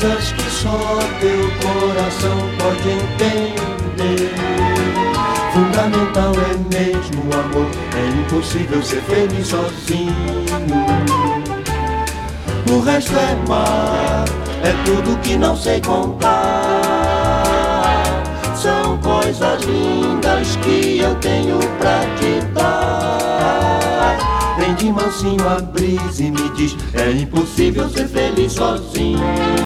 coisas que só teu coração pode entender. Fundamental é mesmo o amor, é impossível ser feliz sozinho. O resto é mar, é tudo que não sei contar. São coisas lindas que eu tenho pra te dar. Vem de mansinho a brisa e me diz, é impossível ser feliz sozinho.